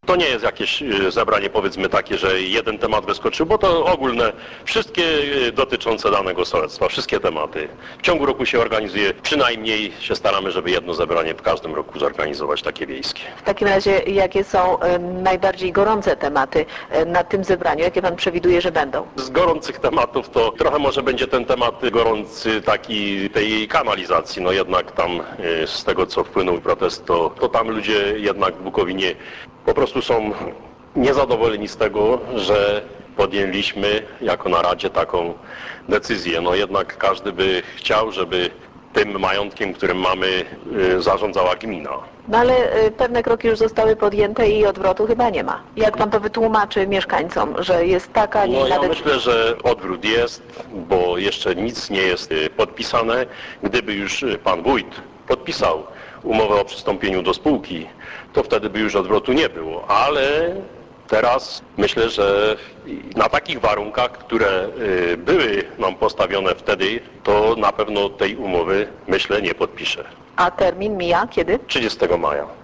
To nie jest jakieś zebranie, powiedzmy takie, że jeden temat wyskoczył, bo to ogólne, wszystkie dotyczące danego sołectwa, wszystkie tematy. W ciągu roku się organizuje, przynajmniej się staramy, żeby jedno zebranie w każdym roku zorganizować takie wiejskie. W takim razie jakie są najbardziej gorące tematy na tym zebraniu? Jakie pan przewiduje, że będą? Z gorących tematów to trochę może będzie ten temat gorący taki tej kanalizacji. No jednak tam z tego co wpłynął protest, to tam ludzie jednak w Bukowinie po prostu są niezadowoleni z tego, że podjęliśmy jako na Radzie taką decyzję. No jednak każdy by chciał, żeby tym majątkiem, którym mamy, zarządzała gmina. No ale pewne kroki już zostały podjęte i odwrotu chyba nie ma. Jak pan to wytłumaczy mieszkańcom, że jest taka, nie No ja inna myślę, że odwrót jest, bo jeszcze nic nie jest podpisane. Gdyby już pan wójt podpisał umowę o przystąpieniu do spółki, to wtedy by już odwrotu nie było, ale teraz myślę, że na takich warunkach, które były nam postawione wtedy, to na pewno tej umowy, myślę, nie podpiszę. A termin mija kiedy? 30 maja.